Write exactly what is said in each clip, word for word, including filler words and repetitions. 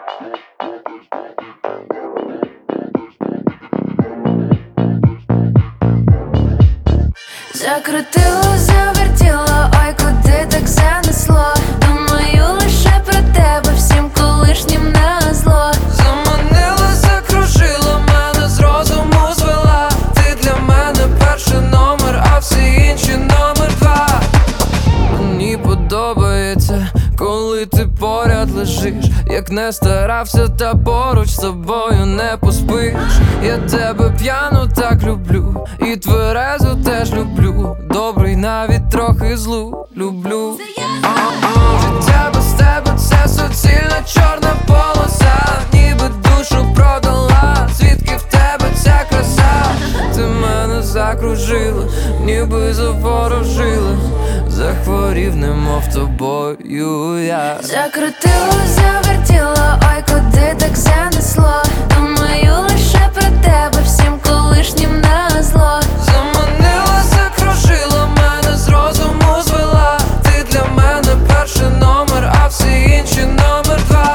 Закрутило, завертіло, ой, куди так занесло. Думаю лише про тебе, всім колишнім назло. Заманила, закружила, мене з розуму звела. Ти для мене перший номер, а всі інші номер два. Мені подобається, коли ти поряд лежиш. Як не старався, та поруч з тобою не поспиш. Я тебе п'яну так люблю, і тверезу теж люблю. Добрий, навіть трохи злу люблю. Життя без тебе — це суцільна чорна полоса. Ніби душу продала, звідки в тебе ця краса? Ти мене закружила, ніби заворожила. Захворів, немов тобою я. Закрутило, завертіло, ой, куди так занесло. Думаю лише про тебе, всім колишнім назло. Заманила, закружила, мене з розуму звела. Ти для мене перший номер, а всі інші номер два.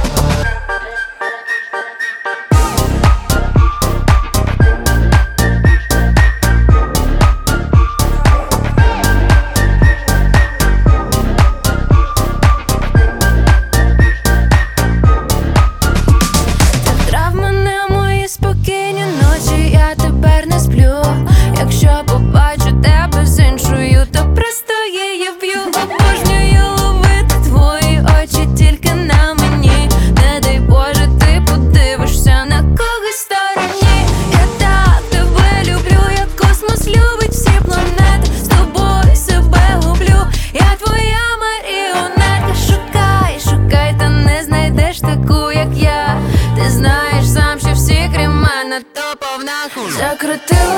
Якщо побачу тебе з іншою, то просто її вб'ю. Обожнюю ловити твої очі тільки на мені. Не дай Боже, ти подивишся на когось стороні. Я так тебе люблю, як космос любить всі планети. З тобою себе гублю, я твоя маріонетка. Шукай, шукай, та не знайдеш таку, як я. Ти знаєш сам, що всі крім мене то повна хуйня. Закрутила,